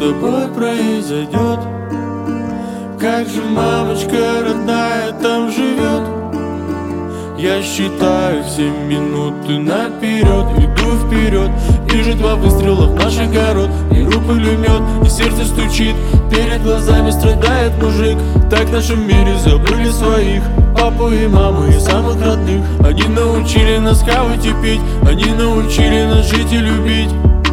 тобой произойдет. Как же мамочка родная там живет? Я считаю все минуты наперед, иду вперед. Вижу два выстрела в наш огород, беру пулемет, и сердце стучит. Перед глазами страдает мужик. Так в нашем мире забыли своих папу и маму и самых родных. Они научили нас хавать и пить, они научили нас жить и любить.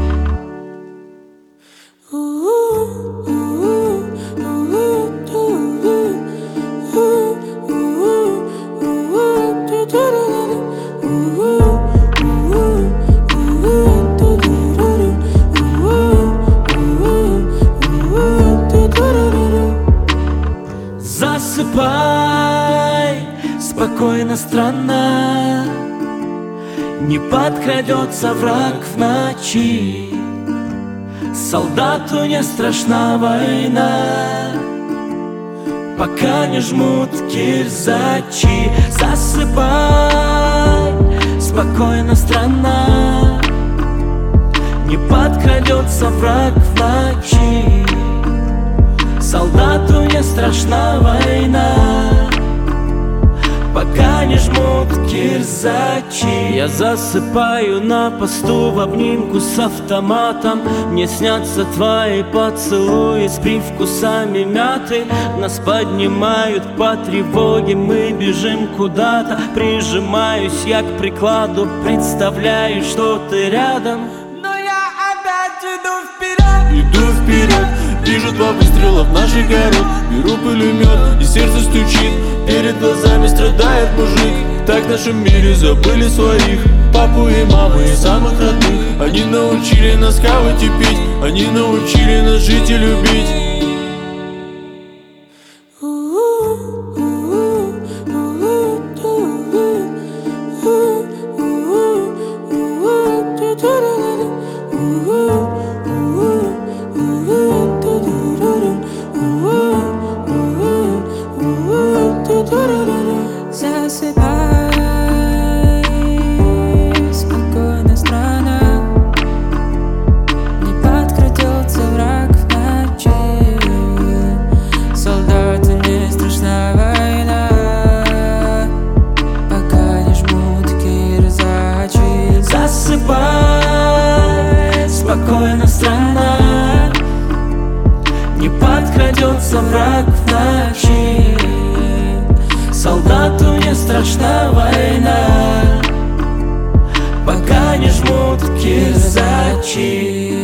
Засыпай спокойно, страна, не подкрадется враг в ночи. Солдату не страшна война, пока не жмут кирзачи. Засыпай спокойно, страна, не подкрадется враг в ночи. Солдату не страшна война, пока не жмут кирзачи. Я засыпаю на посту в обнимку с автоматом. Мне снятся твои поцелуи с привкусами мяты. Нас поднимают по тревоге, мы бежим куда-то. Прижимаюсь я к прикладу, представляю, что ты рядом. Но я опять иду вперед. Иду вперед. Вижу два выстрела в наш огород, беру пулемет, и сердце стучит. Перед глазами страдает мужик. Так в нашем мире забыли своих папу и маму и самых родных. Они научили нас хавать и пить, они научили нас жить и любить. Засыпай спокойно, страна, не подкрадется враг в ночи. Солдату не страшна война, пока не жмут кирзачи. Засыпай спокойно, страна, не подкрадется враг в ночи. Солдату не страшна война, пока не жмут кирзачи.